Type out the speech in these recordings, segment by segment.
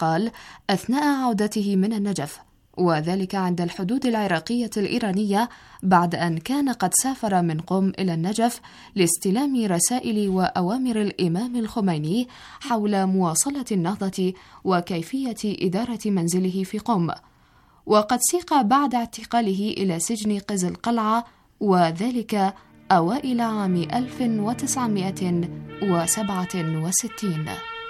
قال أثناء عودته من النجف، وذلك عند الحدود العراقية الإيرانية بعد أن كان قد سافر من قم إلى النجف لاستلام رسائل وأوامر الإمام الخميني حول مواصلة النهضة وكيفية إدارة منزله في قم، وقد سيق بعد اعتقاله إلى سجن قزلقلعة، وذلك أوائل عام 1967.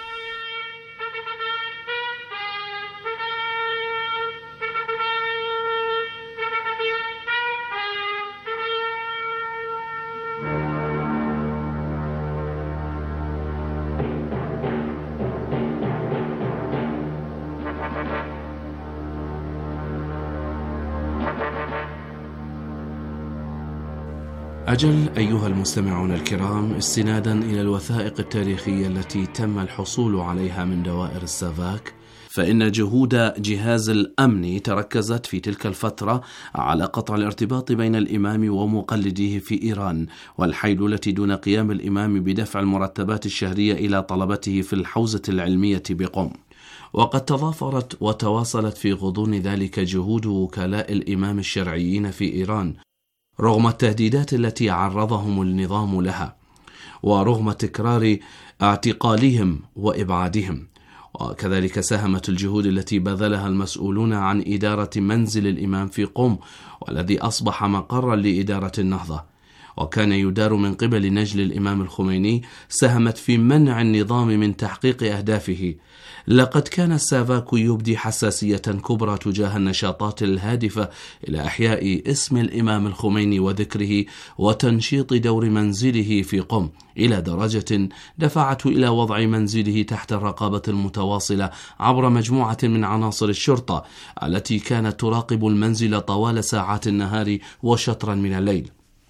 أجل أيها المستمعون الكرام، استنادا إلى الوثائق التاريخية التي تم الحصول عليها من دوائر السافاك، فإن جهود جهاز الأمن تركزت في تلك الفترة على قطع الارتباط بين الإمام ومقلديه في إيران، والحيلولة دون قيام الإمام بدفع المرتبات الشهرية إلى طلبته في الحوزة العلمية بقم. وقد تضافرت وتواصلت في غضون ذلك جهود وكلاء الإمام الشرعيين في إيران رغم التهديدات التي عرضهم النظام لها، ورغم تكرار اعتقالهم وإبعادهم. وكذلك ساهمت الجهود التي بذلها المسؤولون عن إدارة منزل الإمام في قم، والذي أصبح مقرا لإدارة النهضة وكان يدار من قبل نجل الإمام الخميني، ساهمت في منع النظام من تحقيق أهدافه. لقد كان السافاك يبدي حساسية كبرى تجاه النشاطات الهادفة إلى إحياء اسم الإمام الخميني وذكره وتنشيط دور منزله في قم، إلى درجة دفعته إلى وضع منزله تحت الرقابة المتواصلة عبر مجموعة من عناصر الشرطة التي كانت تراقب المنزل طوال ساعات النهار وشطرا من الليل،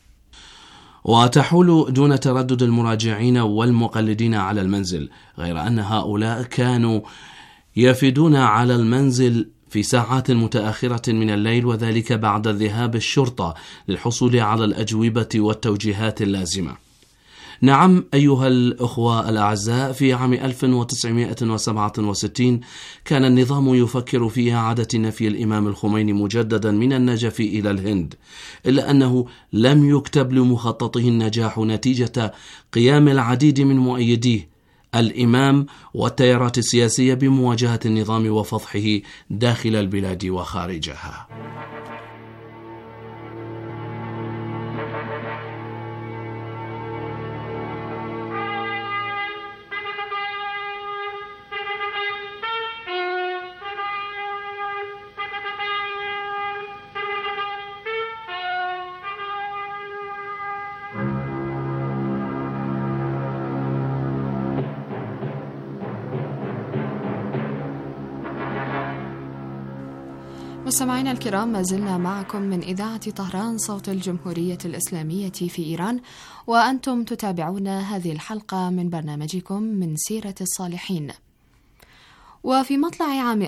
وتحول دون تردد المراجعين والمقلدين على المنزل، غير أن هؤلاء كانوا يفدون على المنزل في ساعات متأخرة من الليل، وذلك بعد ذهاب الشرطة للحصول على الأجوبة والتوجيهات اللازمة. نعم أيها الأخوة الأعزاء، في عام 1967 كان النظام يفكر في إعادة نفي الإمام الخميني مجددا من النجف إلى الهند، إلا أنه لم يكتب لمخططه النجاح نتيجة قيام العديد من مؤيديه الإمام والتيارات السياسية بمواجهة النظام وفضحه داخل البلاد وخارجها. مستمعينا الكرام، ما زلنا معكم من إذاعة طهران صوت الجمهورية الإسلامية في إيران، وأنتم تتابعون هذه الحلقة من برنامجكم من سيرة الصالحين. وفي مطلع عام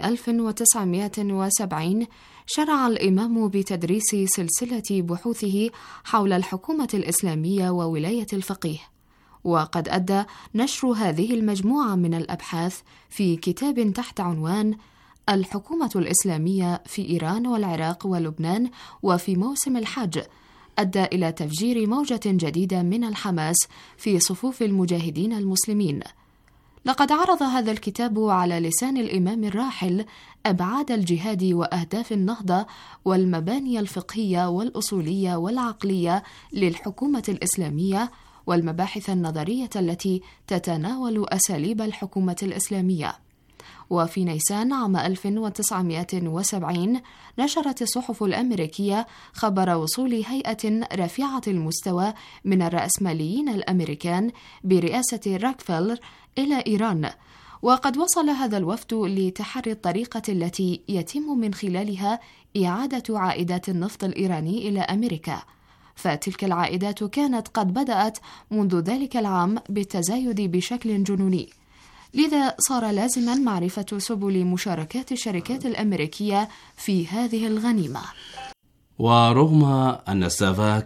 1970 شرع الإمام بتدريس سلسلة بحوثه حول الحكومة الإسلامية وولاية الفقيه، وقد أدى نشر هذه المجموعة من الأبحاث في كتاب تحت عنوان الحكومة الإسلامية في إيران والعراق ولبنان وفي موسم الحج، أدى إلى تفجير موجة جديدة من الحماس في صفوف المجاهدين المسلمين. لقد عرض هذا الكتاب على لسان الإمام الراحل أبعاد الجهاد وأهداف النهضة والمباني الفقهية والأصولية والعقلية للحكومة الإسلامية والمباحث النظرية التي تتناول أساليب الحكومة الإسلامية. وفي نيسان عام 1970 نشرت الصحف الأمريكية خبر وصول هيئة رفيعة المستوى من الرأسماليين الأمريكان برئاسة روكفيلر إلى إيران، وقد وصل هذا الوفد لتحري الطريقة التي يتم من خلالها إعادة عائدات النفط الإيراني إلى أمريكا، فتلك العائدات كانت قد بدأت منذ ذلك العام بالتزايد بشكل جنوني، لذا صار لازما معرفة سبل مشاركات الشركات الأمريكية في هذه الغنيمة. ورغم أن السافاك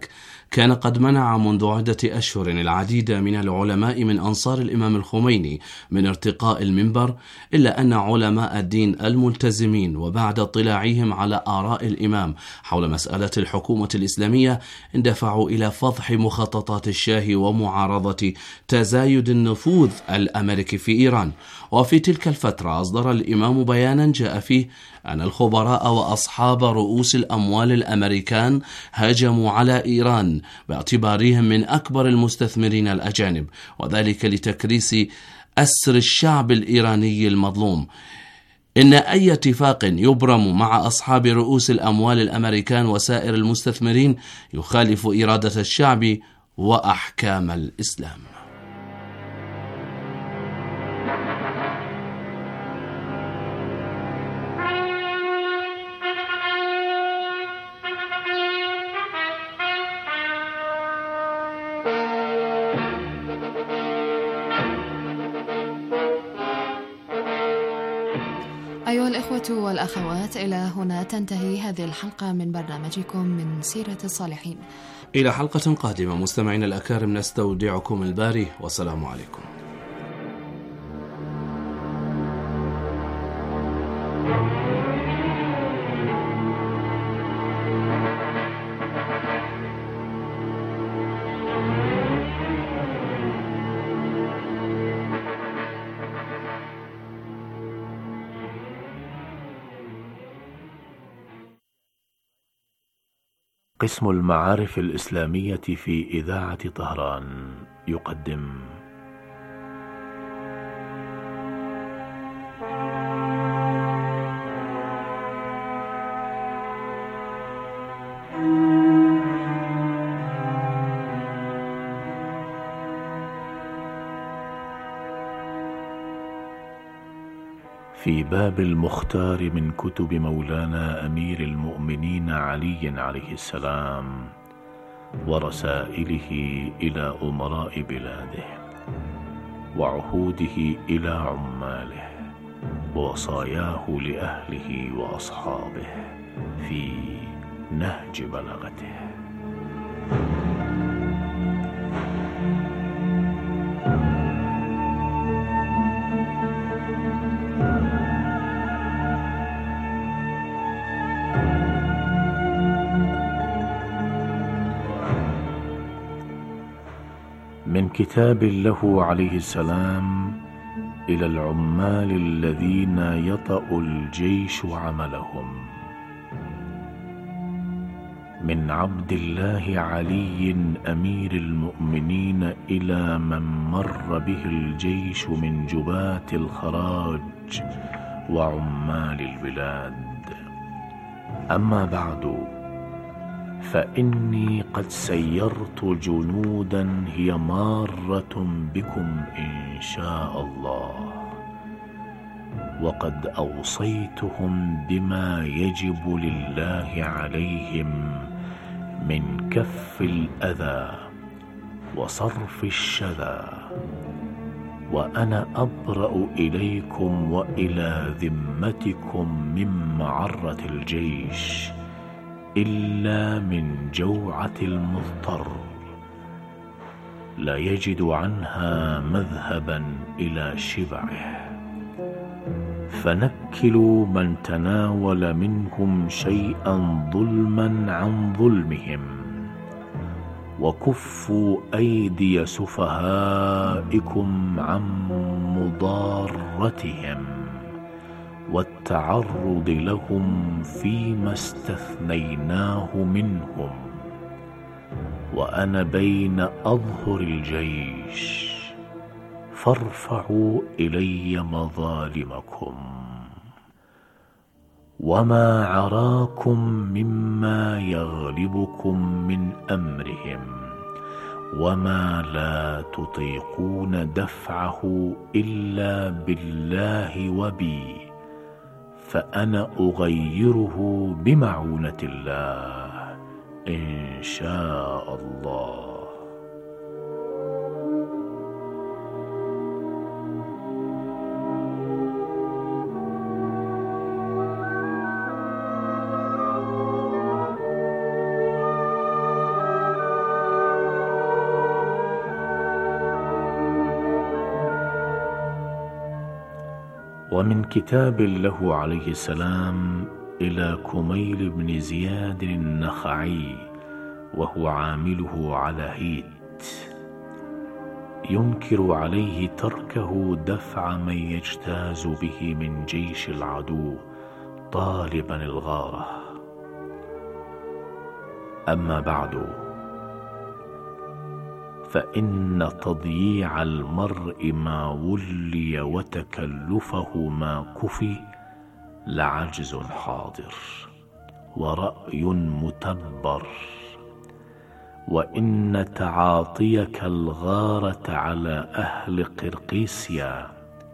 كان قد منع منذ عدة أشهر العديد من العلماء من أنصار الإمام الخميني من ارتقاء المنبر، إلا أن علماء الدين الملتزمين وبعد اطلاعهم على آراء الإمام حول مسألة الحكومة الإسلامية اندفعوا إلى فضح مخططات الشاه ومعارضة تزايد النفوذ الأمريكي في إيران. وفي تلك الفترة أصدر الإمام بيانا جاء فيه أن الخبراء وأصحاب رؤوس الأموال الأمريكان هاجموا على إيران باعتبارهم من أكبر المستثمرين الأجانب، وذلك لتكريس أسر الشعب الإيراني المظلوم. إن أي اتفاق يبرم مع أصحاب رؤوس الأموال الأمريكان وسائر المستثمرين يخالف إرادة الشعب وأحكام الإسلام. أيها الإخوة والأخوات، إلى هنا تنتهي هذه الحلقة من برنامجكم من سيرة الصالحين. إلى حلقة قادمة مستمعين الأكارم، نستودعكم الباري، والسلام عليكم. قسم المعارف الإسلامية في إذاعة طهران يقدم في باب المختار من كتب مولانا أمير المؤمنين علي عليه السلام ورسائله إلى أمراء بلاده وعهوده إلى عماله ووصاياه لأهله وأصحابه في نهج بلاغته. من كتاب له عليه السلام إلى العمال الذين يطأ الجيش عملهم، من عبد الله علي أمير المؤمنين إلى من مر به الجيش من جباة الخراج وعمال البلاد. أما بعد، فإني قد سيرت جنودا هي مارة بكم إن شاء الله، وقد أوصيتهم بما يجب لله عليهم من كف الأذى وصرف الشذى، وأنا أبرأ إليكم وإلى ذمتكم من معرة الجيش إلا من جوعة المضطر لا يجد عنها مذهبا إلى شبعه، فنكلوا من تناول منهم شيئا ظلما عن ظلمهم، وكفوا أيدي سفهائكم عن مضارتهم والتعرض لهم فيما استثنيناه منهم، وأنا بين أظهر الجيش، فارفعوا إلي مظالمكم، وما عراكم مما يغلبكم من أمرهم وما لا تطيقون دفعه إلا بالله وبي، فأنا أغيره بمعونة الله إن شاء الله. ومن كتاب له عليه السلام إلى كميل بن زياد النخعي وهو عامله على هيت، ينكر عليه تركه دفع من يجتاز به من جيش العدو طالبا الغارة. أما بعد، فإن تضييع المرء ما ولي وتكلفه ما كفي لعجز حاضر ورأي متبر، وإن تعاطيك الغارة على أهل قرقيسيا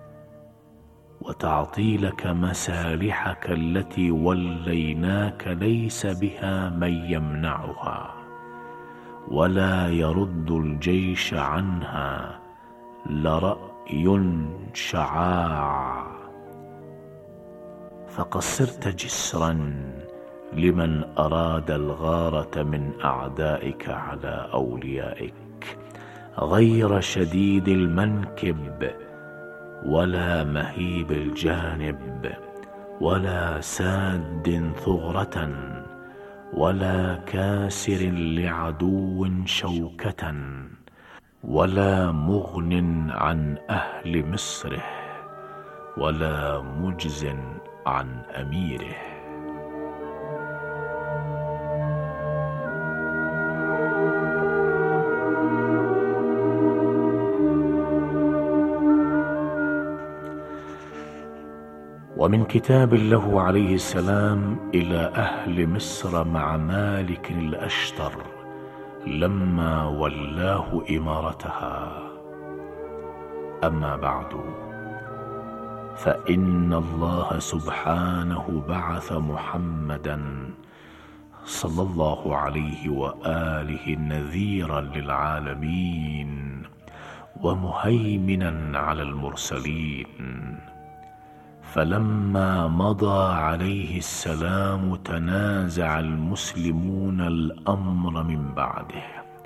وتعطيلك مسالحك التي وليناك ليس بها من يمنعها ولا يرد الجيش عنها لرأي شعاع، فقد صرت جسرا لمن أراد الغارة من أعدائك على أوليائك، غير شديد المنكب ولا مهيب الجانب ولا ساد ثغرة ولا كاسر لعدو شوكة ولا مغن عن أهل مصره ولا مجز عن أميره. ومن كتاب له عليه السلام إلى أهل مصر مع مالك الأشتر لما ولاه إمارتها. أما بعد، فإن الله سبحانه بعث محمدا صلى الله عليه وآله نذيرا للعالمين ومهيمنا على المرسلين، فلما مضى عليه السلام تنازع المسلمون الأمر من بعده،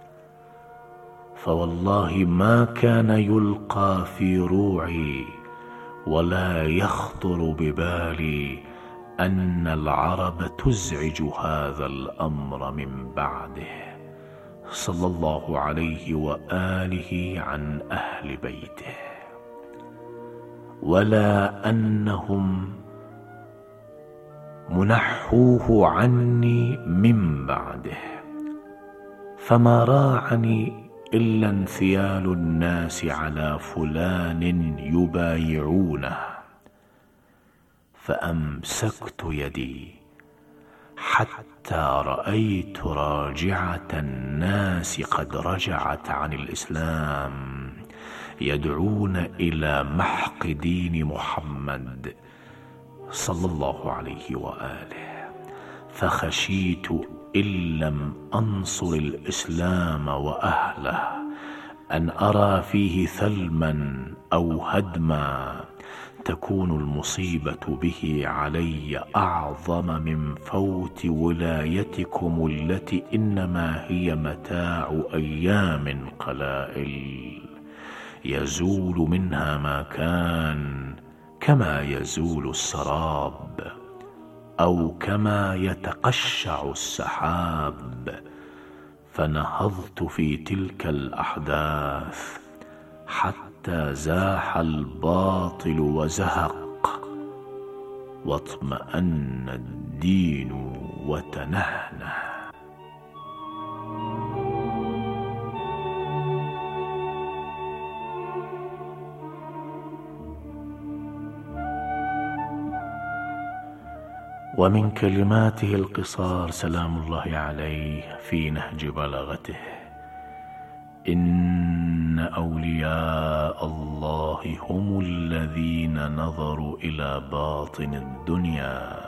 فوالله ما كان يلقى في روعي ولا يخطر ببالي أن العرب تزعج هذا الأمر من بعده صلى الله عليه وآله عن أهل بيته، ولا أنهم منحوه عني من بعده، فما راعني إلا انثيال الناس على فلان يبايعونه، فأمسكت يدي حتى رأيت راجعة الناس قد رجعت عن الإسلام يدعون إلى محق دين محمد صلى الله عليه وآله، فخشيت إن لم أنصر الإسلام وأهله أن أرى فيه ثلما أو هدما تكون المصيبة به علي أعظم من فوت ولايتكم التي إنما هي متاع أيام قلائل يزول منها ما كان كما يزول السراب أو كما يتقشع السحاب. فنهضت في تلك الأحداث حتى زاح الباطل وزهق واطمأن الدين وتنهنه. ومن كلماته القصار سلام الله عليه في نهج بلاغته: إن أولياء الله هم الذين نظروا إلى باطن الدنيا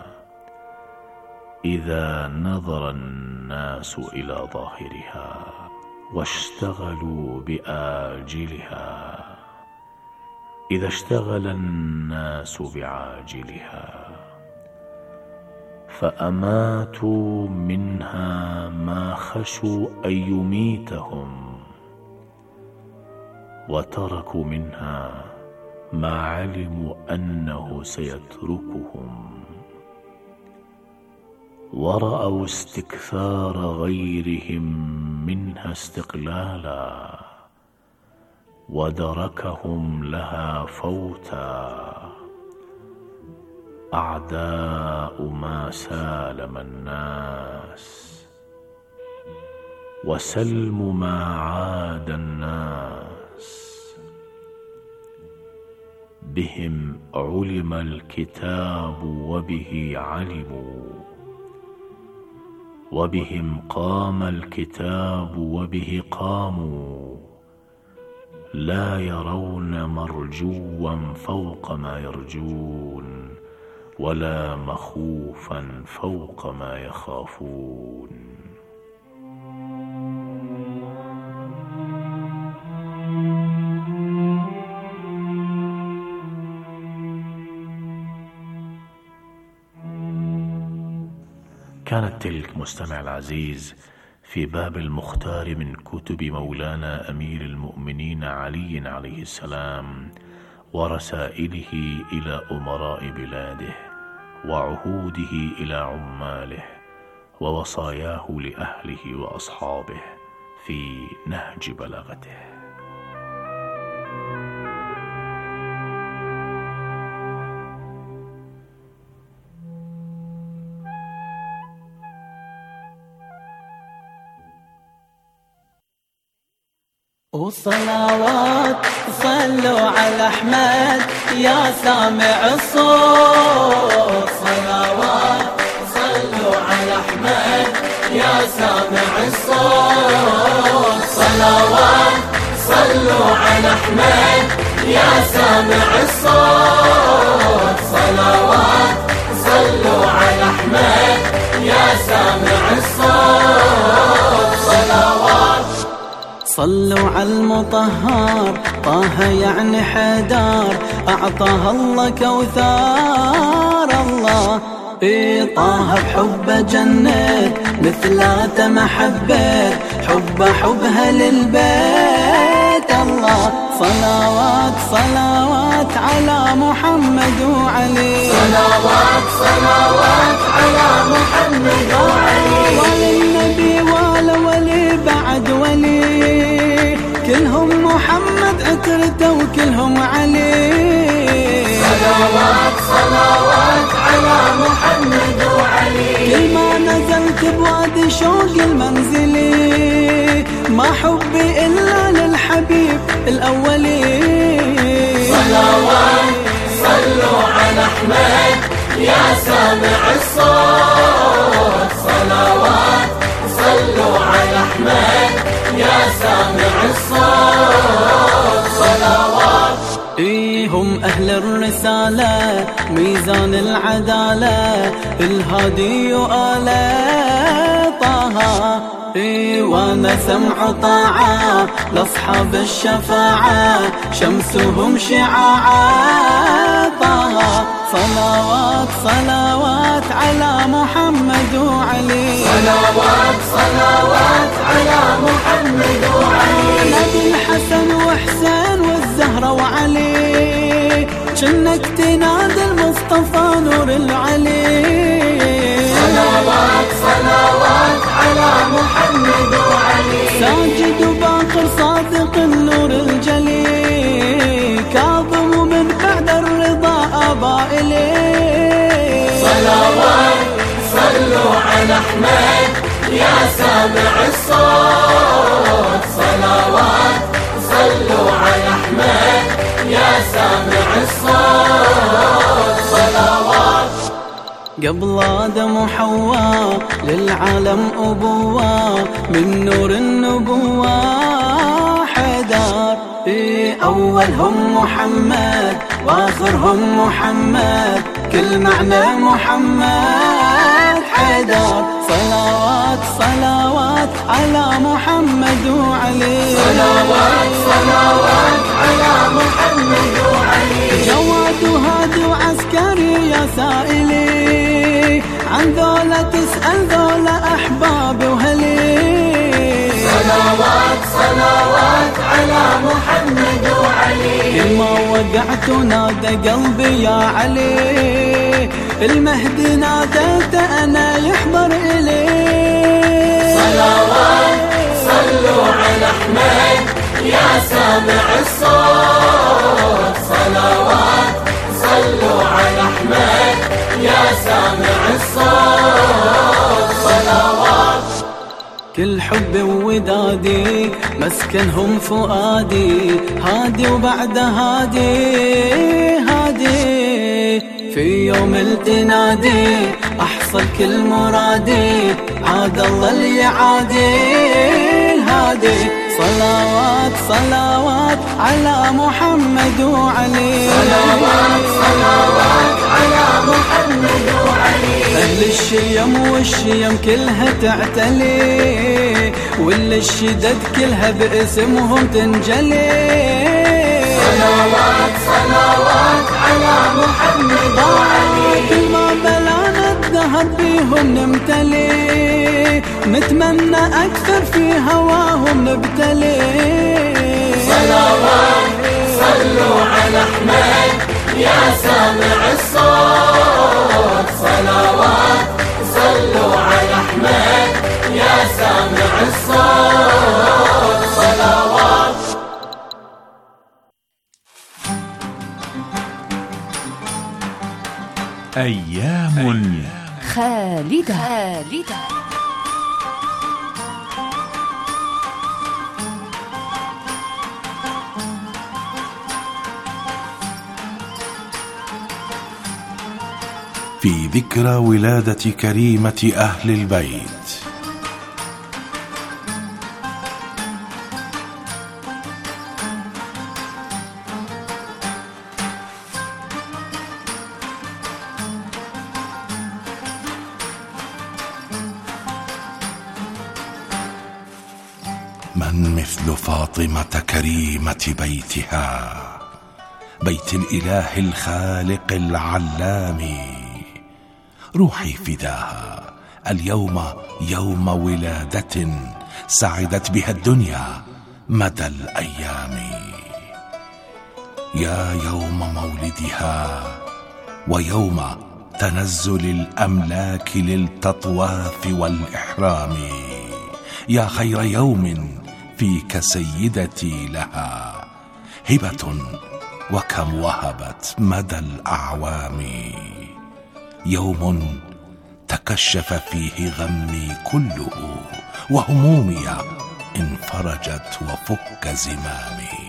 إذا نظر الناس إلى ظاهرها واشتغلوا بآجلها إذا اشتغل الناس بعاجلها، فأماتوا منها ما خشوا أن يميتهم، وتركوا منها ما علموا أنه سيتركهم، ورأوا استكثار غيرهم منها استقلالا، ودركهم لها فوتا. أعداء ما سالم الناس، وسلم ما عاد الناس. بهم علم الكتاب وبه علموا، وبهم قام الكتاب وبه قاموا. لا يرون مرجوا فوق ما يرجون، ولا مخوفا فوق ما يخافون. كانت تلك مستمع العزيز في باب المختار من كتب مولانا أمير المؤمنين علي عليه السلام، ورسائله إلى أمراء بلاده، وعهوده إلى عماله، ووصاياه لأهله وأصحابه في نهج بلاغته. وصلوات صلوا على أحمد يا سامع الصوت، صلوات صلوا على أحمد يا سامع الصوت، صلوات صلوا على أحمد يا سامع الصوت، صلوات صلوا على أحمد يا سامع الصوت، صلوات. صلوا على المطهر طه يعني حدار، أعطاه الله كوثار الله. طه بحبه جنة مثلاته محبة، حبها للبيت الله. صلوات صلوات على محمد وعلي، صلوات صلوات على محمد وعلي. وللنبي ولي بعد ولي، كلهم محمد عترته وكلهم علي. صلوات صلوات على محمد وعلي. كل ما نزلت بوادي شوق المنزلي، ما حبي إلا للحبيب الأولي. صلوات صلوا على أحمد يا سامع الصوت، صلوات صلوا على أحمد يا سامع الصوت، صلوات. هم أهل الرسالة ميزان العدالة، الهادي آل طه. وانا سمع طاعة لأصحاب الشفاعة، شمسهم شعاع طه. صلوات صلوات على محمد وعلي، صلوات صلوات على محمد وعلي. نبي الحسن وحسين والزهرة وعلي، جنك تنادي المصطفى نور العلي. صلوات صلوات على محمد وعلي. ساجد وباقر صادق النور الجلي، كاظم من بعد الرضا أبا إليه. صلوات صلوا على أحمد يا سامع الصوت، صلوات صلوا على أحمد يا سامع الصوت، صلوات. قبل آدم وحواء للعالم أبوة، من نور النبوة حدار. أولهم محمد وآخرهم محمد، كل معنى محمد حدار. صلوات صلوات على محمد وعلي، صلوات صلوات على محمد وعلي. جواد وهادي وعسكري يا سائلي، عن ذولا تسأل ذولا أحبابي وهلي. صلوات صلوات على محمد وعلي. كل ما وقعت ونادى قلبي يا علي، المهدي ناديته أنا يحضر إليه. صلوات صلوا على أحمد يا سامع الصوت. صلوات صلوا على أحمد يا سامع الصوت. صلوات. كل حب وودادي مسكنهم فؤادي، هادي وبعد هادي هادي، في يوم التنادي أحصل كل مرادي، عاد الله اللي عادي الهادي. صلوات صلوات على محمد وعلي. صلوات صلوات على محمد وعلي. أهل الشيم والشيم كلها تعتلي، واللي الشدد كلها باسمهم تنجلي. صلوات صلوات على محمد وعلي. كل ما بلانا الدهر بيهم نمتلي، نتمنى أكثر في هواهم نبتلي. صلوات صلوا على أحمد يا سامع الصوت. صلوات صلوا على أحمد يا سامع الصوت. صلوات. أيام خالدة. في ذكرى ولادة كريمة أهل البيت. من مثل فاطمة كريمة بيتها، بيت الإله الخالق العلام، روحي فداها اليوم يوم ولادة سعدت بها الدنيا مدى الأيام. يا يوم مولدها ويوم تنزل الأملاك للتطواف والإحرام، يا خير يوم فيك سيدتي لها هبة وكم وهبت مدى الأعوام. يوم تكشف فيه غمي كله، وهمومي انفرجت وفك زمامي.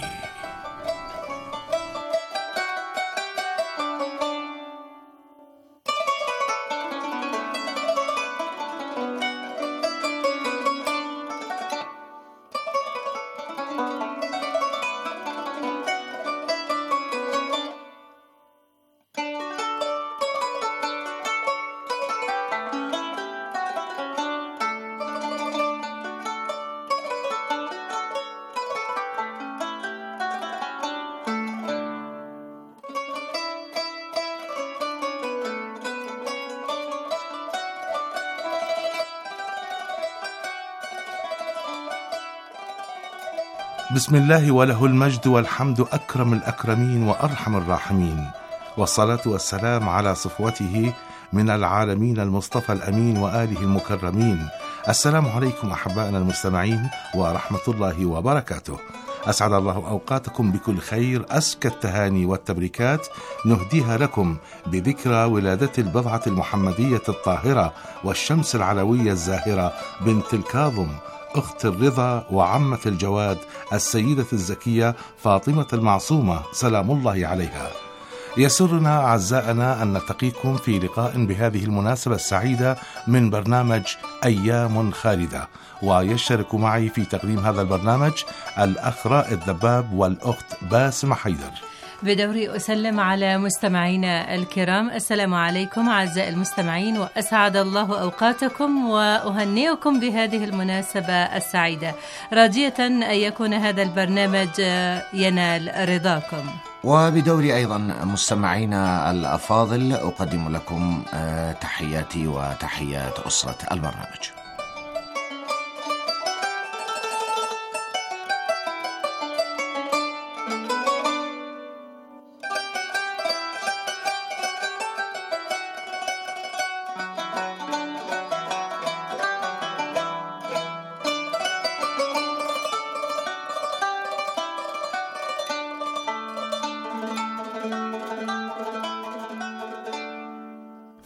بسم الله وله المجد والحمد أكرم الأكرمين وأرحم الراحمين، والصلاة والسلام على صفوته من العالمين المصطفى الأمين وآله المكرمين. السلام عليكم أحبائنا المستمعين ورحمة الله وبركاته. أسعد الله أوقاتكم بكل خير. أزكى التهاني والتبريكات نهديها لكم بذكرى ولادة البضعة المحمدية الطاهرة والشمس العلوية الزاهرة بنت الكاظم، أخت الرضا وعمة الجواد، السيدة الزكية فاطمة المعصومة سلام الله عليها. يسرنا أعزائنا أن نلتقيكم في لقاء بهذه المناسبة السعيدة من برنامج أيام خالدة، ويشترك معي في تقديم هذا البرنامج الأخ رائد دباب والأخت باسمة حيدر. بدوري أسلم على مستمعينا الكرام، السلام عليكم أعزائي المستمعين، وأسعد الله أوقاتكم وأهنئكم بهذه المناسبة السعيدة، راجية أن يكون هذا البرنامج ينال رضاكم. وبدوري أيضا مستمعينا الأفاضل أقدم لكم تحياتي وتحيات أسرة البرنامج.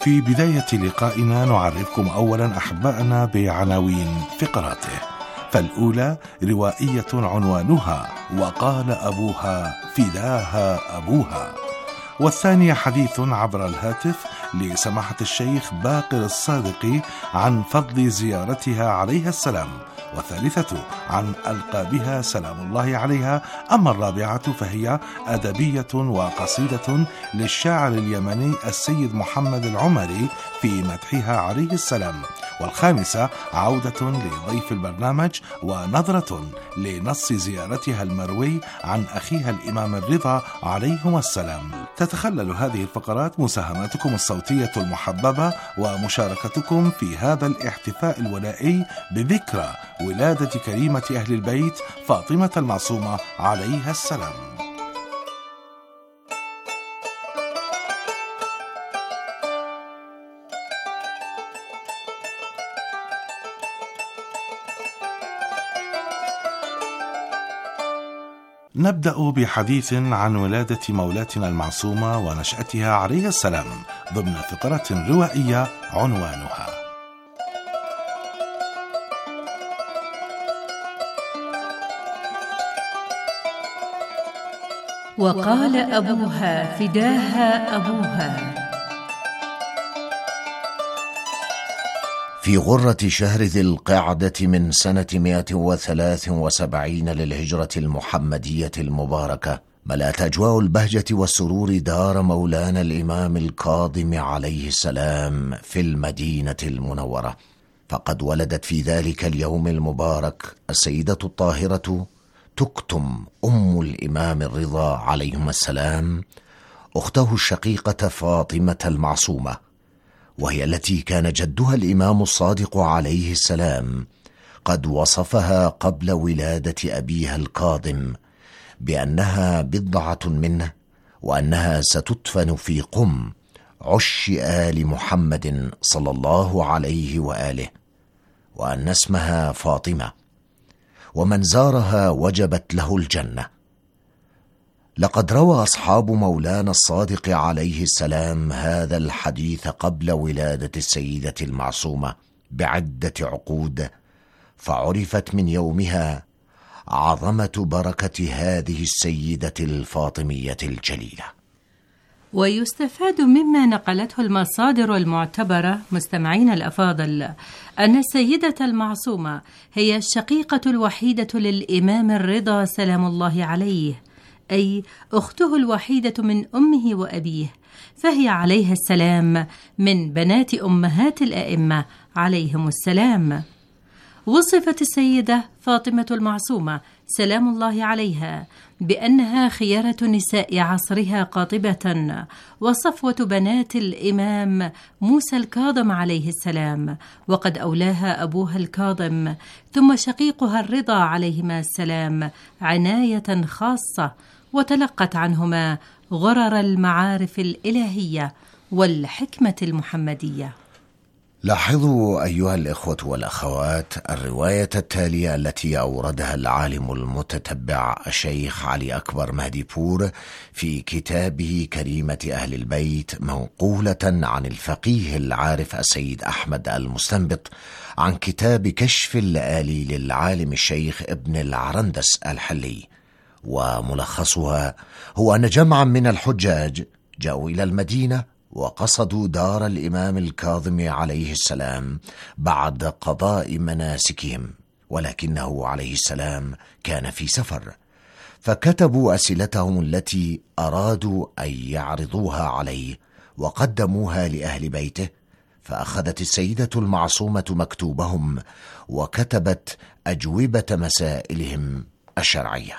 في بداية لقائنا نعرفكم أولا أحبائنا بعناوين فقراته. فالأولى روائية عنوانها وقال أبوها فداها أبوها، والثانية حديث عبر الهاتف لسماحة الشيخ باقر الصادق عن فضل زيارتها عليها السلام، والثالثة عن ألقابها سلام الله عليها. أما الرابعة فهي أدبية وقصيدة للشاعر اليمني السيد محمد العمري في مدحها عليه السلام. والخامسة عودة لضيف البرنامج ونظرة لنص زيارتها المروي عن أخيها الإمام الرضا عليهما السلام. تتخلل هذه الفقرات مساهماتكم الصوتية المحببة ومشاركتكم في هذا الاحتفاء الولائي بذكرى ولادة كريمة أهل البيت فاطمة المعصومة عليها السلام. نبدأ بحديث عن ولادة مولاتنا المعصومة ونشأتها عليها السلام ضمن فقرة روائية عنوانها وقال أبوها فداها أبوها. في غرة شهر ذي القعدة من سنة 173 للهجرة المحمدية المباركة، ملأت أجواء البهجة والسرور دار مولانا الإمام الكاظم عليه السلام في المدينة المنورة. فقد ولدت في ذلك اليوم المبارك السيدة الطاهرة تكتم أم الإمام الرضا عليهما السلام أخته الشقيقة فاطمة المعصومة، وهي التي كان جدها الإمام الصادق عليه السلام قد وصفها قبل ولادة أبيها الكاظم بأنها بضعة منه، وأنها ستدفن في قم عش آل محمد صلى الله عليه وآله، وأن اسمها فاطمة، ومن زارها وجبت له الجنة. لقد روى أصحاب مولانا الصادق عليه السلام هذا الحديث قبل ولادة السيدة المعصومة بعدة عقود، فعرفت من يومها عظمة بركة هذه السيدة الفاطمية الجليلة. ويستفاد مما نقلته المصادر المعتبرة مستمعين الأفاضل أن السيدة المعصومة هي الشقيقة الوحيدة للإمام الرضا سلام الله عليه، أي أخته الوحيدة من أمه وأبيه، فهي عليها السلام من بنات أمهات الأئمة عليهم السلام. وصفت السيدة فاطمة المعصومة سلام الله عليها بأنها خيرة نساء عصرها قاطبة، وصفوة بنات الإمام موسى الكاظم عليه السلام، وقد أولاها أبوها الكاظم ثم شقيقها الرضا عليهما السلام عناية خاصة، وتلقت عنهما غرر المعارف الإلهية والحكمة المحمدية. لاحظوا أيها الإخوة والأخوات الرواية التالية التي أوردها العالم المتتبع الشيخ علي أكبر مهديبور في كتابه كريمة أهل البيت، منقولة عن الفقيه العارف السيد أحمد المستنبط عن كتاب كشف اللآلي للعالم الشيخ ابن العرندس الحلي. وملخصها هو أن جمعا من الحجاج جاءوا إلى المدينة وقصدوا دار الإمام الكاظم عليه السلام بعد قضاء مناسكهم، ولكنه عليه السلام كان في سفر، فكتبوا أسئلتهم التي أرادوا أن يعرضوها عليه وقدموها لأهل بيته، فأخذت السيدة المعصومة مكتوبهم وكتبت أجوبة مسائلهم الشرعية.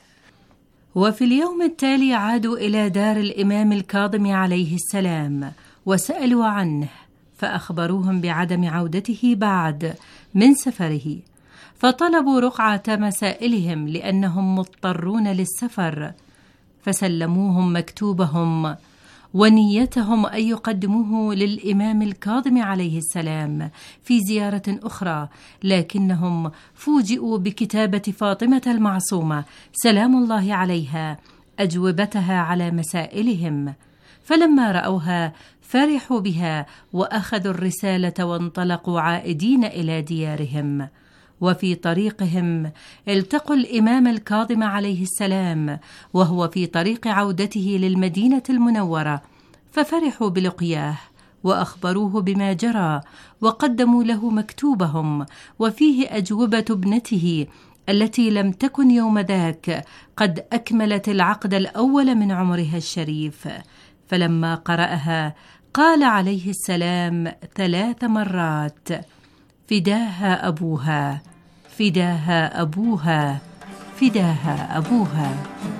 وفي اليوم التالي عادوا إلى دار الإمام الكاظم عليه السلام وسألوا عنه، فأخبروهم بعدم عودته بعد من سفره، فطلبوا رقعة مسائلهم لأنهم مضطرون للسفر، فسلموهم مكتوبهم ونيتهم أن يقدموه للإمام الكاظم عليه السلام في زيارة أخرى، لكنهم فوجئوا بكتابة فاطمة المعصومة سلام الله عليها أجوبتها على مسائلهم، فلما رأوها فرحوا بها وأخذوا الرسالة وانطلقوا عائدين إلى ديارهم. وفي طريقهم التقوا الإمام الكاظم عليه السلام وهو في طريق عودته للمدينة المنورة، ففرحوا بلقياه وأخبروه بما جرى، وقدموا له مكتوبهم وفيه أجوبة ابنته التي لم تكن يوم ذاك قد أكملت العقد الأول من عمرها الشريف. فلما قرأها قال عليه السلام 3 مرات: فداها أبوها، فداها أبوها، فداها أبوها.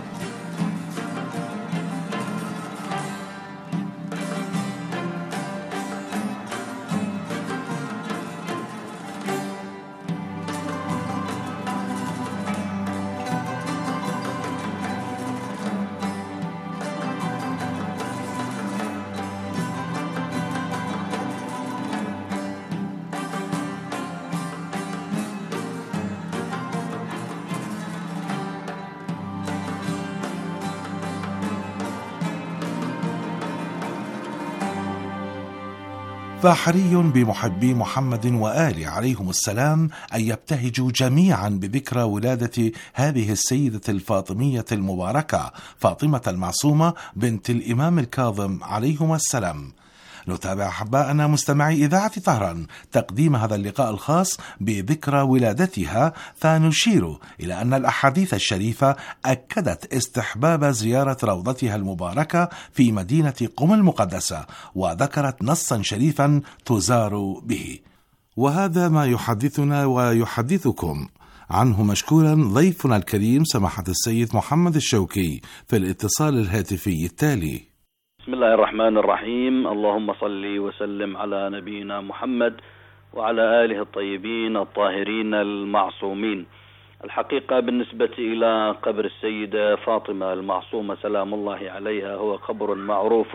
فحري بمحبي محمد وآله عليهم السلام أن يبتهجوا جميعا بذكرى ولادة هذه السيدة الفاطمية المباركة فاطمة المعصومة بنت الإمام الكاظم عليهم السلام. نتابع أحبائنا مستمعي إذاعة طهران تقديم هذا اللقاء الخاص بذكرى ولادتها، فنشير إلى أن الأحاديث الشريفة أكدت استحباب زيارة روضتها المباركة في مدينة قم المقدسة، وذكرت نصا شريفا تزار به. وهذا ما يحدثنا ويحدثكم عنه مشكورا ضيفنا الكريم سماحة السيد محمد الشوكي في الاتصال الهاتفي التالي. بسم الله الرحمن الرحيم. اللهم صل وسلم على نبينا محمد وعلى آله الطيبين الطاهرين المعصومين. الحقيقة بالنسبة إلى قبر السيدة فاطمة المعصومة سلام الله عليها هو قبر معروف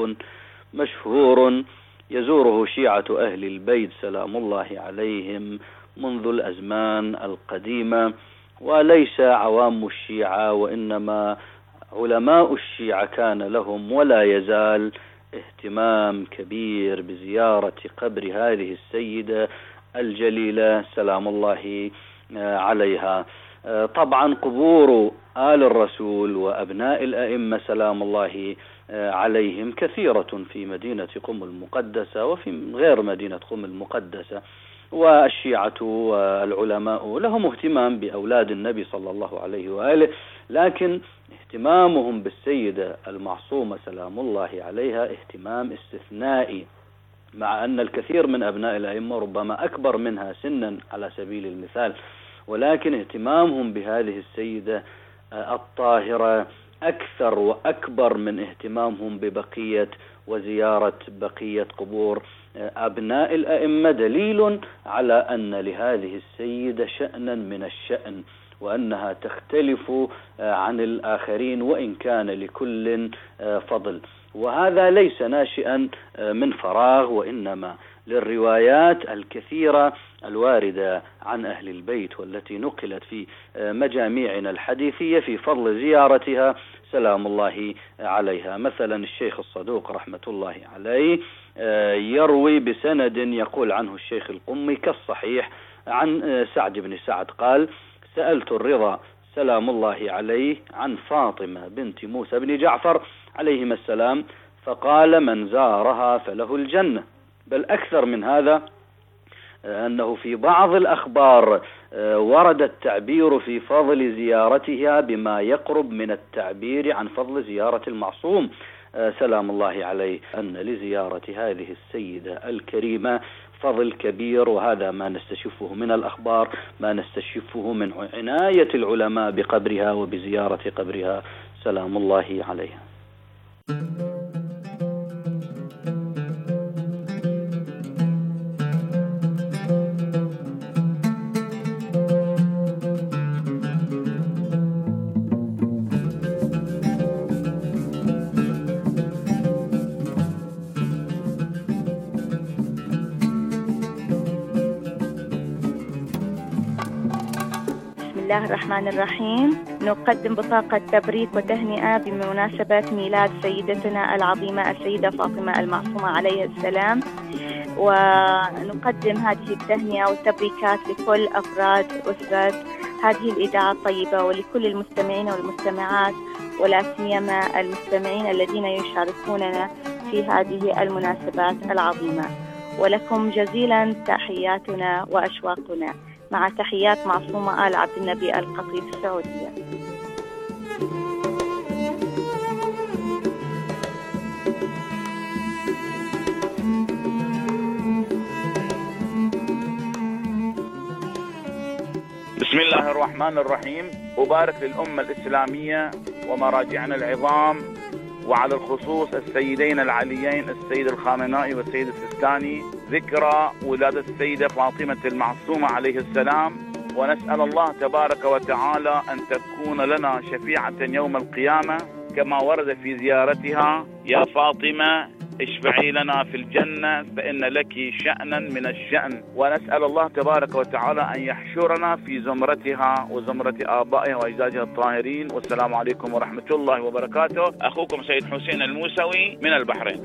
مشهور يزوره شيعة أهل البيت سلام الله عليهم منذ الأزمان القديمة، وليس عوام الشيعة وإنما علماء الشيعة كان لهم ولا يزال اهتمام كبير بزيارة قبر هذه السيدة الجليلة سلام الله عليها. طبعا قبور آل الرسول وأبناء الأئمة سلام الله عليهم كثيرة في مدينة قم المقدسة وفي غير مدينة قم المقدسة، والشيعة والعلماء لهم اهتمام بأولاد النبي صلى الله عليه وآله، لكن اهتمامهم بالسيدة المعصومة سلام الله عليها اهتمام استثنائي، مع أن الكثير من أبناء الأئمة ربما أكبر منها سنا على سبيل المثال، ولكن اهتمامهم بهذه السيدة الطاهرة أكثر وأكبر من اهتمامهم ببقية وزيارة بقية قبور أبناء الأئمة، دليل على أن لهذه السيدة شأنا من الشأن، وأنها تختلف عن الآخرين وإن كان لكل فضل. وهذا ليس ناشئا من فراغ، وإنما للروايات الكثيرة الواردة عن أهل البيت والتي نقلت في مجاميعنا الحديثية في فضل زيارتها سلام الله عليها. مثلا الشيخ الصدوق رحمة الله عليه يروي بسند يقول عنه الشيخ القمي كالصحيح عن سعد بن سعد قال: سألت الرضا سلام الله عليه عن فاطمة بنت موسى بن جعفر عليهما السلام فقال: من زارها فله الجنة. بل أكثر من هذا، أنه في بعض الأخبار ورد التعبير في فضل زيارتها بما يقرب من التعبير عن فضل زيارة المعصوم سلام الله عليه، أن لزيارة هذه السيدة الكريمة فضل كبير، وهذا ما نستشفه من الأخبار، ما نستشفه من عناية العلماء بقبرها وبزيارة قبرها سلام الله عليها. بسم الله الرحمن الرحيم. نقدم بطاقة تبريك وتهنئة بمناسبة ميلاد سيدتنا العظيمة السيدة فاطمة المعصومة عليه السلام، ونقدم هذه التهنئة والتبريكات لكل أفراد أسرة هذه الإذاعة الطيبة ولكل المستمعين والمستمعات، ولا سيما المستمعين الذين يشاركوننا في هذه المناسبات العظيمة. ولكم جزيلا تحياتنا وأشواقنا، مع تحيات معصومة آل عبد النبي القطيف السعودية. بسم الله الرحمن الرحيم. أبارك للأمة الإسلامية ومراجعنا العظام، وعلى الخصوص السيدين العليين السيد الخامنائي والسيد السيستاني، ذكرى ولادة السيدة فاطمة المعصومة عليه السلام، ونسأل الله تبارك وتعالى أن تكون لنا شفيعة يوم القيامة، كما ورد في زيارتها: يا فاطمة اشفعي لنا في الجنة فإن لك شأنا من الشأن. ونسأل الله تبارك وتعالى أن يحشرنا في زمرتها وزمرة آبائها وأجدادها الطاهرين. والسلام عليكم ورحمة الله وبركاته. أخوكم سيد حسين الموسوي من البحرين.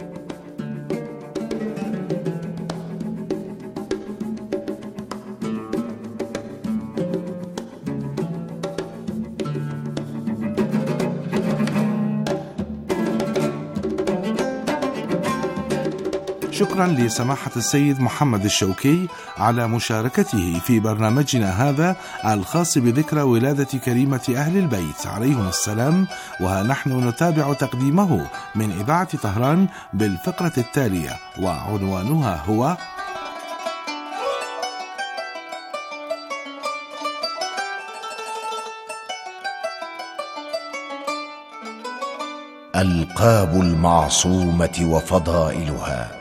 شكرا لسماحة السيد محمد الشوكي على مشاركته في برنامجنا هذا الخاص بذكرى ولادة كريمة أهل البيت عليهم السلام. وها نحن نتابع تقديمه من إذاعة طهران بالفقرة التالية، وعنوانها هو ألقاب المعصومة وفضائلها.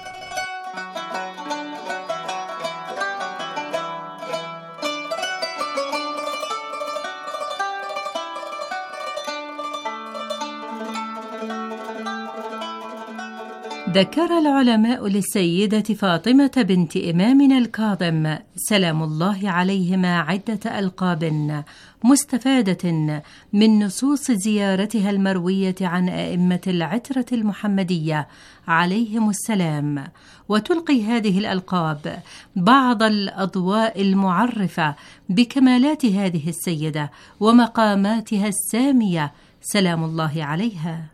ذكر العلماء للسيدة فاطمة بنت إمامنا الكاظم سلام الله عليهما عدة ألقاب مستفادة من نصوص زيارتها المروية عن أئمة العترة المحمدية عليهم السلام، وتلقي هذه الألقاب بعض الأضواء المعرفة بكمالات هذه السيدة ومقاماتها السامية سلام الله عليها.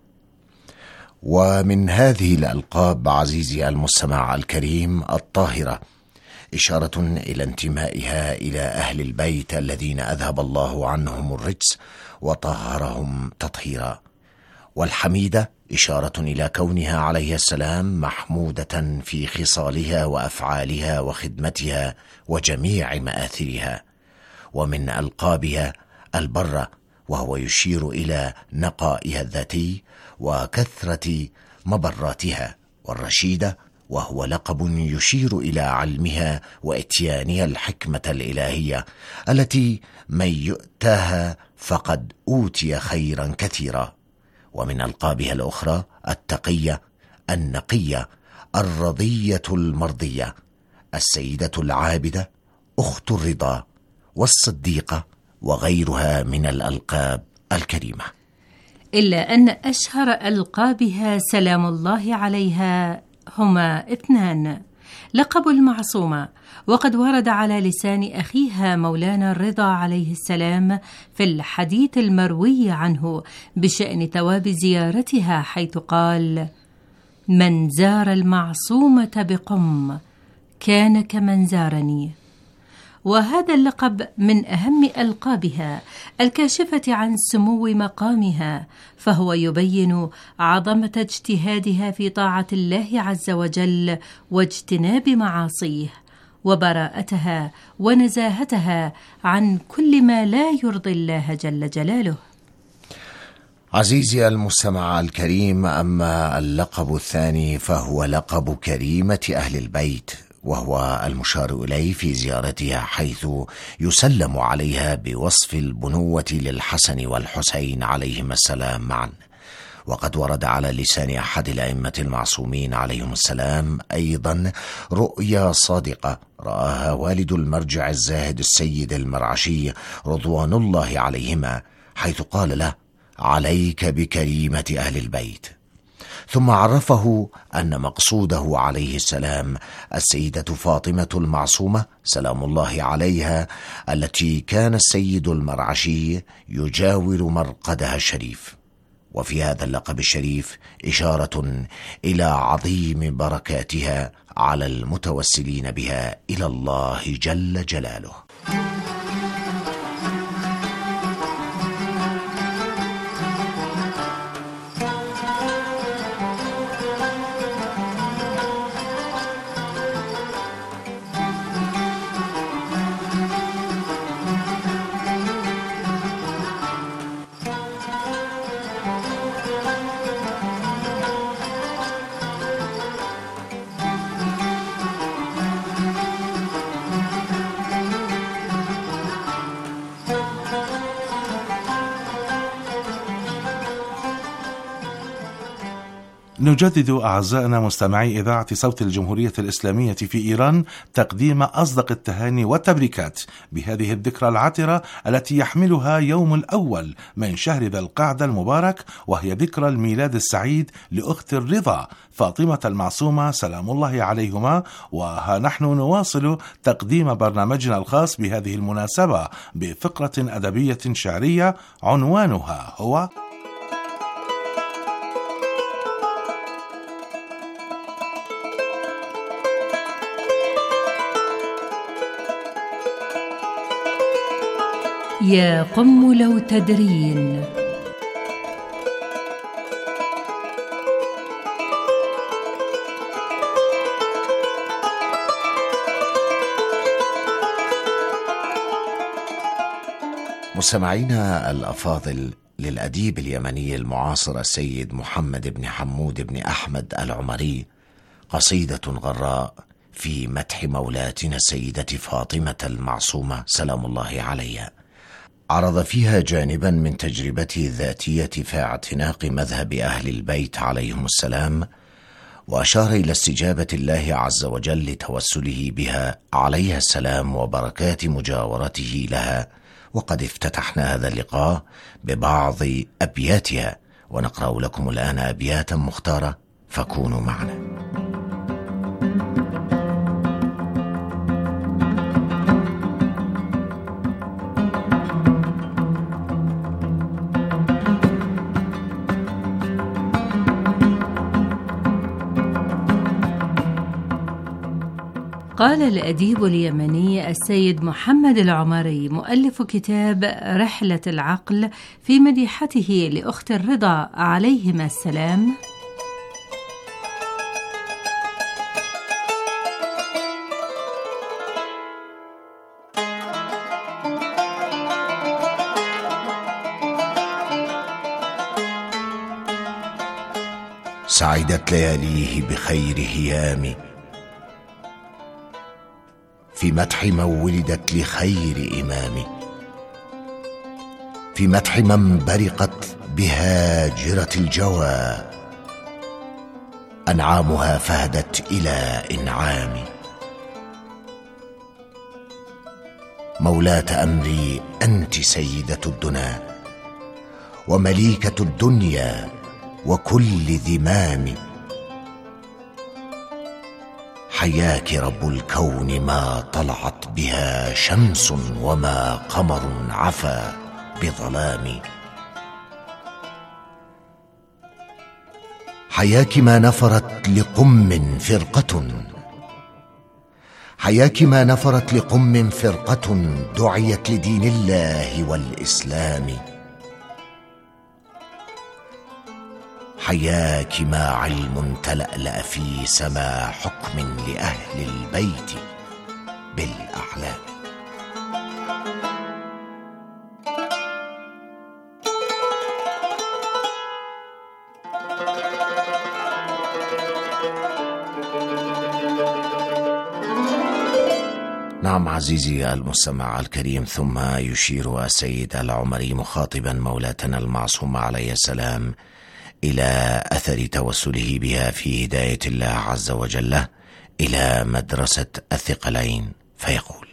ومن هذه الألقاب عزيزي المستمع الكريم الطاهرة إشارة إلى انتمائها إلى أهل البيت الذين أذهب الله عنهم الرجس وطهرهم تطهيرا، والحميدة إشارة إلى كونها عليه السلام محمودة في خصالها وأفعالها وخدمتها وجميع مآثرها. ومن ألقابها البرة، وهو يشير إلى نقائها الذاتي وكثرة مبراتها، والرشيدة، وهو لقب يشير إلى علمها وإتيانها الحكمة الإلهية التي من يؤتاها فقد أوتي خيرا كثيرا. ومن ألقابها الأخرى التقية، النقية، الرضية المرضية، السيدة العابدة، أخت الرضا، والصديقة، وغيرها من الألقاب الكريمة. إلا أن أشهر ألقابها سلام الله عليها هما اثنان: لقب المعصومة، وقد ورد على لسان أخيها مولانا الرضا عليه السلام في الحديث المروي عنه بشأن ثواب زيارتها، حيث قال: من زار المعصومة بقم كان كمن زارني. وهذا اللقب من أهم ألقابها الكاشفة عن سمو مقامها، فهو يبين عظمة اجتهادها في طاعة الله عز وجل واجتناب معاصيه، وبراءتها ونزاهتها عن كل ما لا يرضي الله جل جلاله. عزيزي المستمع الكريم، أما اللقب الثاني فهو لقب كريمة أهل البيت، وهو المشار إليه في زيارتها، حيث يسلم عليها بوصف البنوة للحسن والحسين عليهما السلام معا. وقد ورد على لسان أحد الأئمة المعصومين عليهم السلام أيضا رؤيا صادقة رآها والد المرجع الزاهد السيد المرعشي رضوان الله عليهما، حيث قال له: عليك بكريمة أهل البيت. ثم عرفه أن مقصوده عليه السلام السيدة فاطمة المعصومة سلام الله عليها، التي كان السيد المرعشي يجاور مرقدها الشريف. وفي هذا اللقب الشريف إشارة إلى عظيم بركاتها على المتوسلين بها إلى الله جل جلاله. نجدد أعزائنا مستمعي إذاعة صوت الجمهورية الإسلامية في إيران تقديم أصدق التهاني والتبريكات بهذه الذكرى العطرة التي يحملها يوم الأول من شهر ذي القعدة المبارك، وهي ذكرى الميلاد السعيد لأخت الرضا فاطمة المعصومة سلام الله عليهما. وها نحن نواصل تقديم برنامجنا الخاص بهذه المناسبة بفقرة أدبية شعرية عنوانها هو يا قم لو تدرين. مستمعينا الأفاضل، للأديب اليمني المعاصر السيد محمد بن حمود بن أحمد العمري قصيدة غراء في مدح مولاتنا السيدة فاطمة المعصومة سلام الله عليها، عرض فيها جانبا من تجربته الذاتية في اعتناق مذهب أهل البيت عليهم السلام، وأشار إلى استجابة الله عز وجل لتوسله بها عليها السلام وبركات مجاورته لها. وقد افتتحنا هذا اللقاء ببعض أبياتها، ونقرأ لكم الآن أبياتا مختارة، فكونوا معنا. قال الأديب اليمني السيد محمد العمري مؤلف كتاب رحلة العقل في مديحته لأخت الرضا عليهما السلام: سعدت لياليه بخير هيام في مدح من ولدت لخير إمام، في مدح من برقت بهاجرة الجوى أنعامها فهدت إلى إنعام. مولاة أمري أنت سيدة الدنا ومليكة الدنيا وكل ذمام، حياك رب الكون ما طلعت بها شمس وما قمر عفا بظلام، حياك ما نفرت لقم فرقة، حياك ما نفرت لقم فرقة دعيت لدين الله والإسلام، حياك ما علم تلألأ في سما حكم لأهل البيت بالأحلام. نعم عزيزي المستمع الكريم، ثم يشير السيد العمري مخاطبا مولاتنا المعصومة عليه السلام إلى أثر توسله بها في هداية الله عز وجل له إلى مدرسة الثقلين، فيقول: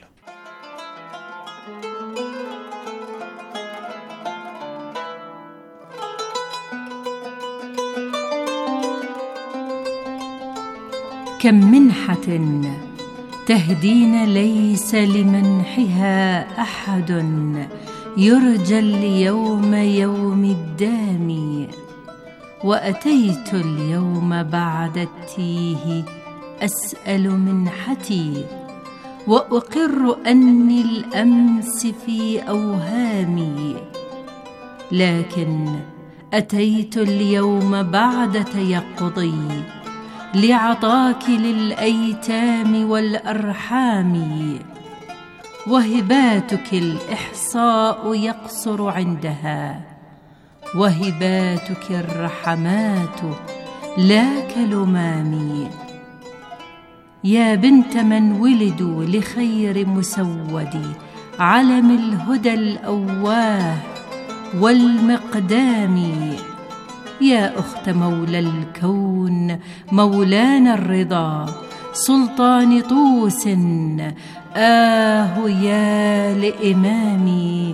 كم منحة تهدين ليس لمنحها أحد، يرجى اليوم يوم الدامي، وأتيت اليوم بعد التيه أسأل منحتي، وأقر أني الأمس في أوهامي، لكن أتيت اليوم بعد تيقظي لعطاك للأيتام والأرحام، وهباتك الإحصاء يقصر عندها، وهباتك الرحمات لا كالأمام. يا بنت من ولدوا لخير مسود، علم الهدى الأواه والمقدام، يا أخت مولى الكون مولانا الرضا سلطان طوس، يا لإمامي،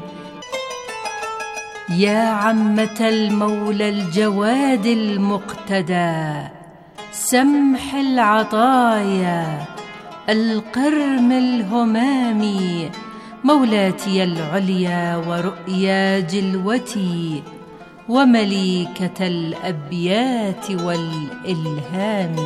يا عمة المولى الجواد المقتدى سمح العطايا القرم الهمام، مولاتي العليا ورؤيا جلوتي ومليكة الأبيات والإلهام.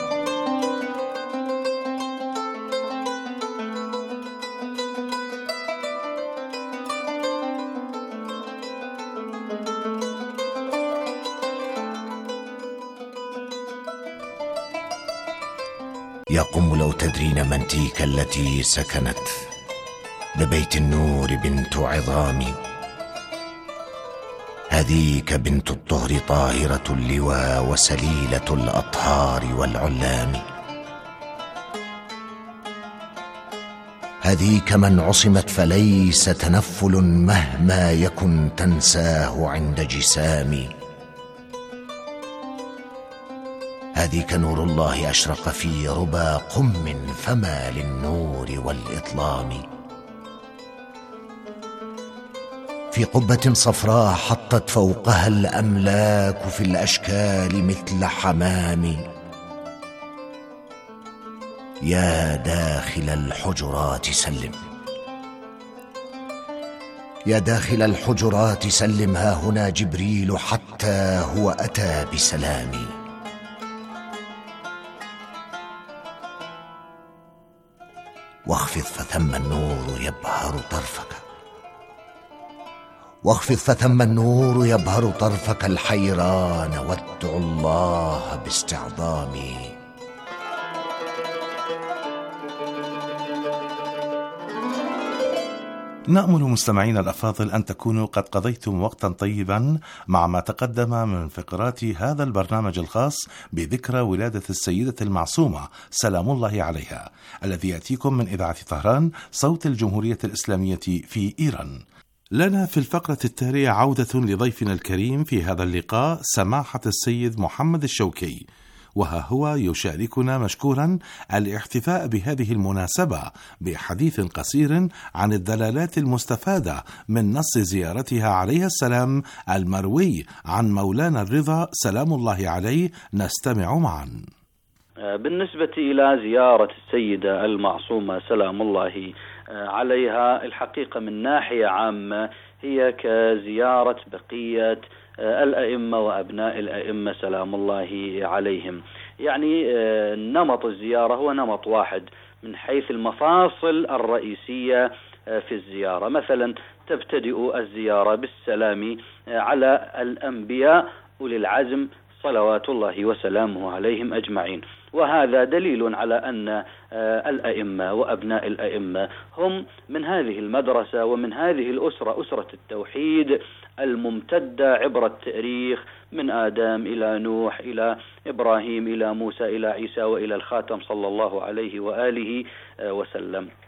يا قم لو تدرين من تلك التي سكنت ببيت النور بنت عظام، هذيك بنت الطهر طاهرة اللواء وسليلة الأطهار والعلام، هذيك من عصمت فليس تنفل مهما يكن تنساه عند جسامي، هذيك نور الله أشرق في ربى قم فما للنور والإظلام، في قبة صفراء حطت فوقها الأملاك في الأشكال مثل حمام، يا داخل الحجرات سلم، يا داخل الحجرات سلم، ها هنا جبريل حتى هو أتى بسلامي، واخفض فثم النور يبهر طرفك، واخفض فثم النور يبهر طرفك الحيران، وادع الله باستعظام. نأمل مستمعين الأفاضل أن تكونوا قد قضيتم وقتا طيبا مع ما تقدم من فقرات هذا البرنامج الخاص بذكرى ولادة السيدة المعصومة سلام الله عليها، الذي يأتيكم من إذاعة طهران صوت الجمهورية الإسلامية في إيران. لنا في الفقرة التالية عودة لضيفنا الكريم في هذا اللقاء سماحة السيد محمد الشوكي، وها هو يشاركنا مشكورا الاحتفاء بهذه المناسبة بحديث قصير عن الدلالات المستفادة من نص زيارتها عليه السلام المروي عن مولانا الرضا سلام الله عليه. نستمع معا. بالنسبة إلى زيارة السيدة المعصومة سلام الله عليها، الحقيقة من ناحية عامة هي كزيارة بقية الأئمة وأبناء الأئمة سلام الله عليهم. يعني نمط الزيارة هو نمط واحد من حيث المفاصل الرئيسية في الزيارة. مثلا تبتدئ الزيارة بالسلام على الأنبياء أولي العزم صلوات الله وسلامه عليهم أجمعين، وهذا دليل على أن الأئمة وأبناء الأئمة هم من هذه المدرسة ومن هذه الأسرة، أسرة التوحيد الممتدة عبر التاريخ من آدم إلى نوح إلى إبراهيم إلى موسى إلى عيسى وإلى الخاتم صلى الله عليه وآله وسلم.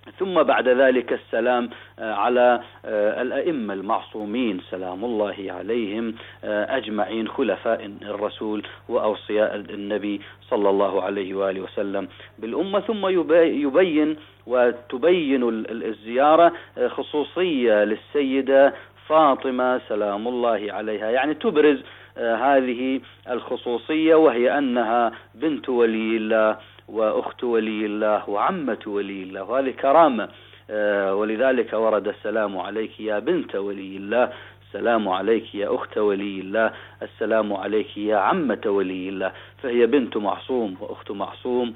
ثم بعد ذلك السلام على الأئمة المعصومين سلام الله عليهم أجمعين، خلفاء الرسول وأوصياء النبي صلى الله عليه وآله وسلم بالأمة. ثم يبين وتبين الزيارة خصوصية للسيدة فاطمة سلام الله عليها، يعني تبرز هذه الخصوصية، وهي أنها بنت ولي الله وأخت ولي الله وعمة ولي الله، وهذه كرامة. ولذلك ورد السلام عليك يا بنت ولي الله، السلام عليك يا أخت ولي الله، السلام عليك يا عمة ولي الله، فهي بنت معصوم وأخت معصوم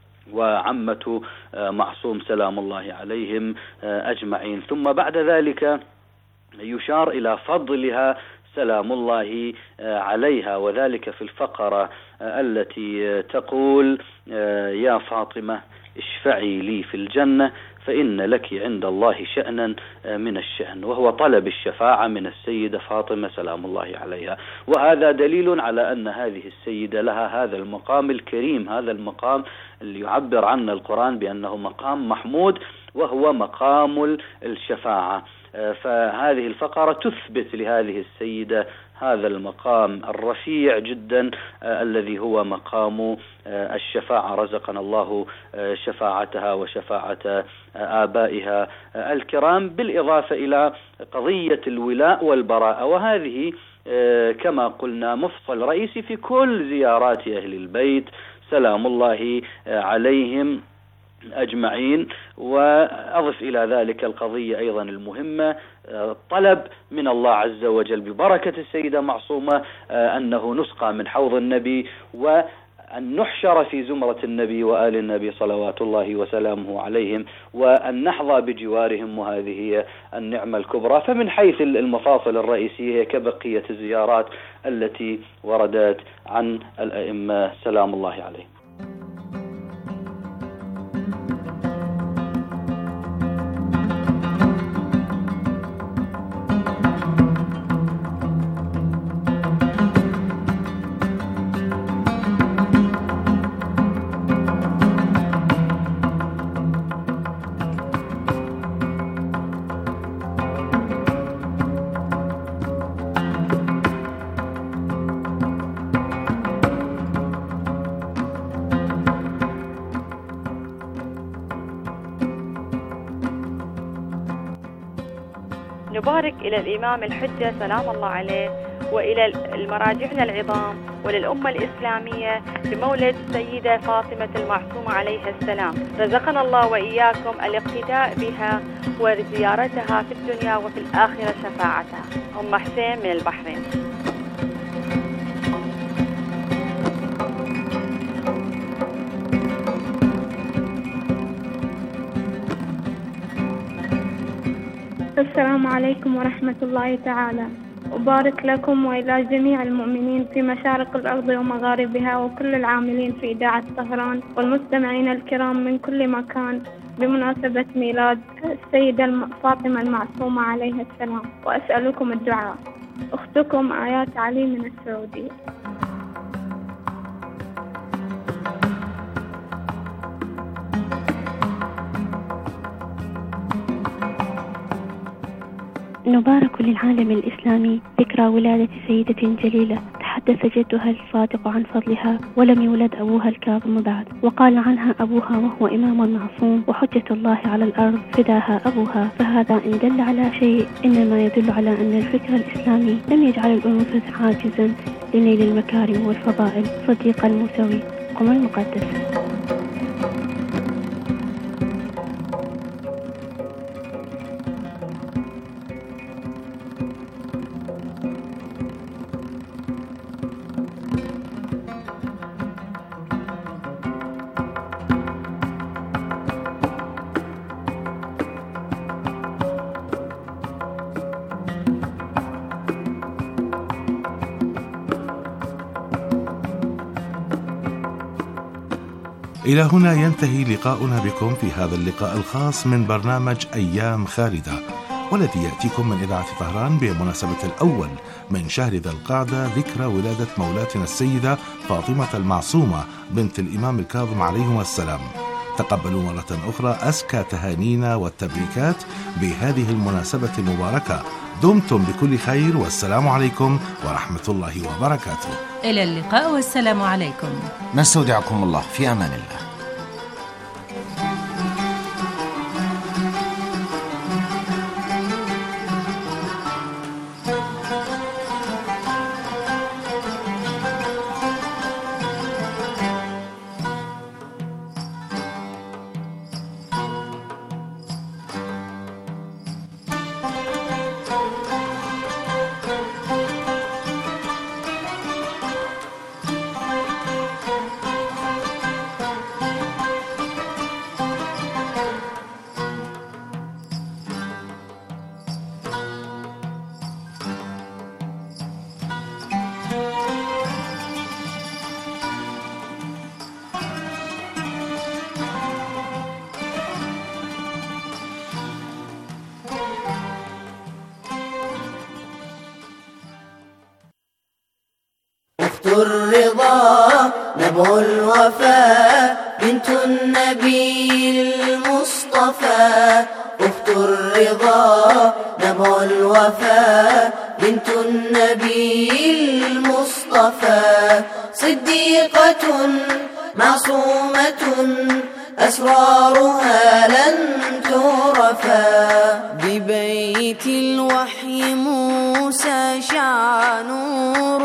وعمة معصوم سلام الله عليهم أجمعين. ثم بعد ذلك يشار إلى فضلها سلام الله عليها، وذلك في الفقرة التي تقول يا فاطمة اشفعي لي في الجنة فإن لك عند الله شأنا من الشأن، وهو طلب الشفاعة من السيدة فاطمة سلام الله عليها. وهذا دليل على أن هذه السيدة لها هذا المقام الكريم، هذا المقام اللي يعبر عنه القرآن بأنه مقام محمود، وهو مقام الشفاعة. فهذه الفقرة تثبت لهذه السيدة هذا المقام الرفيع جدا الذي هو مقام الشفاعة، رزقنا الله شفاعتها وشفاعة آبائها الكرام، بالإضافة إلى قضية الولاء والبراءة، وهذه كما قلنا مفصل رئيسي في كل زيارات أهل البيت سلام الله عليهم أجمعين. وأضف إلى ذلك القضية أيضا المهمة، طلب من الله عز وجل ببركة السيدة معصومة أنه نسقى من حوض النبي، وأن نحشر في زمرة النبي وآل النبي صلوات الله وسلامه عليهم، وأن نحظى بجوارهم، وهذه هي النعمة الكبرى. فمن حيث المفاصل الرئيسية كبقية الزيارات التي وردت عن الأئمة سلام الله عليهم. نبارك إلى الإمام الحجة سلام الله عليه، وإلى المراجعنا العظام، وللأمة الإسلامية بمولد السيدة فاطمة المعصومة عليها السلام. رزقنا الله وإياكم الاقتداء بها وزيارتها في الدنيا وفي الآخرة شفاعتها. أم حسين من البحرين. السلام عليكم ورحمة الله تعالى وبارك لكم وإلى جميع المؤمنين في مشارق الأرض ومغاربها، وكل العاملين في إذاعة طهران، والمستمعين الكرام من كل مكان بمناسبة ميلاد السيدة فاطمة المعصومة عليها السلام. وأسألكم الدعاء. أختكم آيات علي من السعودية. نبارك للعالم الإسلامي ذكرى ولادة سيدة جليلة تحدث جدها الصادق عن فضلها، ولم يولد أبوها الكاظم بعد، وقال عنها أبوها وهو إمام معصوم وحجة الله على الأرض فداها أبوها. فهذا إن دل على شيء إنما يدل على أن الفكر الإسلامي لم يجعل الأنوثة عاجزا لنيل المكارم والفضائل. صديق الموسوي، قم المقدس. إلى هنا ينتهي لقاؤنا بكم في هذا اللقاء الخاص من برنامج أيام خالدة، والذي يأتيكم من إذاعة طهران بمناسبة الأول من شهر ذي القعدة، ذكرى ولادة مولاتنا السيدة فاطمة المعصومة بنت الإمام الكاظم عليهما السلام. تقبلوا مرة أخرى أزكى تهانينا والتبريكات بهذه المناسبة المباركة. دمتم بكل خير، والسلام عليكم ورحمة الله وبركاته. إلى اللقاء والسلام عليكم. نستودعكم الله في أمان الله. الرضا نبع الوفاء بنت النبي المصطفى. أخت الرضا نبع الوفاء بنت النبي المصطفى. صديقة معصومة أسرارها لن تعرفا. ببيت الوحي موسى شع نور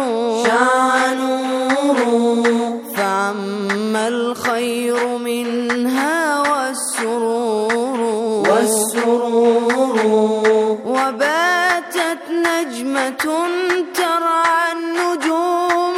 فعم الخير منها والسرور وباتت نجمة ترعى النجوم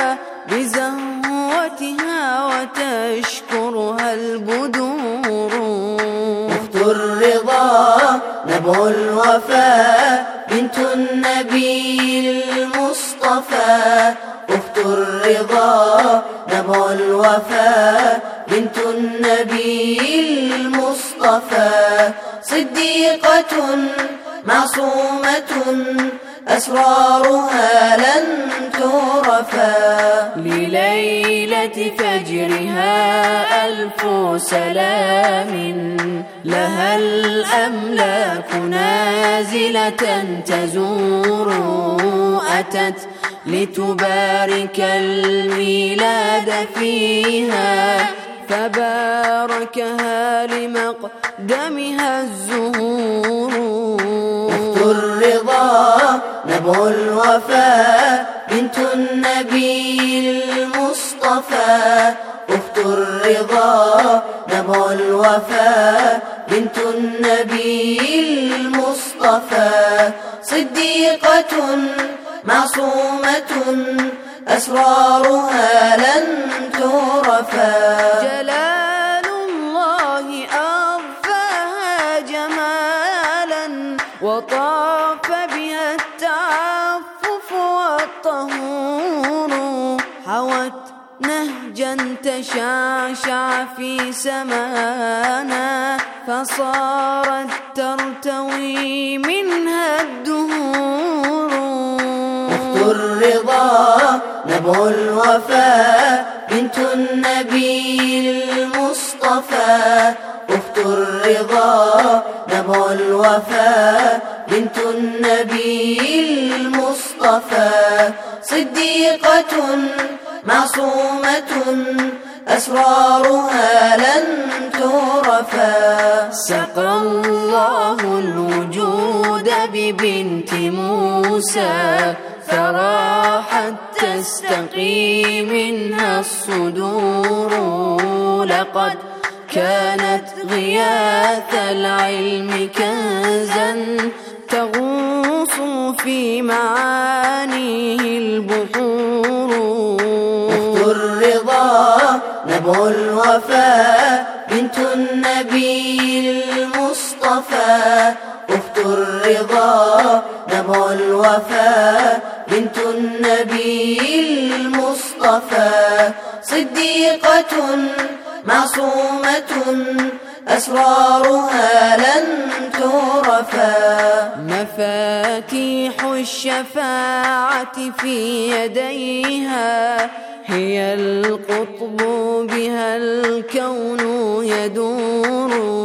بزهوتها وتشكرها البدور. أخت الرضا نبع الوفاء بنت النبي المصطفى. أخت الرضا نبع الوفاء بنت النبي المصطفى. صديقة معصومة أسرارها لن تعرفا. لليلة فجرها ألف سلام لها الأملاك نازلة تزور. أتت لتبارك الميلاد فيها فباركها لمقدمها الزهور. أخت الرضا نبع الوفاء بنت النبي المصطفى. أخت الرضا نبع الوفاء بنت النبي المصطفى. صديقة معصومة أسرارها لن تعرفا. جلال الله أضفاها جمالا وطاف بها التعفف والطهور. حوت نهجا تشعشع في سمانا فصارت ترتوي منها الدهور. أخت الرضا نبع الوفاء بنت النبي المصطفى. أخت الرضا نبع الوفاء بنت النبي المصطفى. صديقة معصومة أسرارها لن تعرفا. سقى الله الوجود ببنت موسى فراحت تستقي منها الصدور. لقد كانت غياث العلم كنزا تغوص في معانيه البحور. أخت الرضا نبع الوفاء بنت النبي المصطفى. أخت الرضا نبع الوفاء بنت النبي المصطفى. صديقة معصومة أسرارها لن تعرفا. مفاتيح الشفاعة في يديها هي القطب بها الكون يدور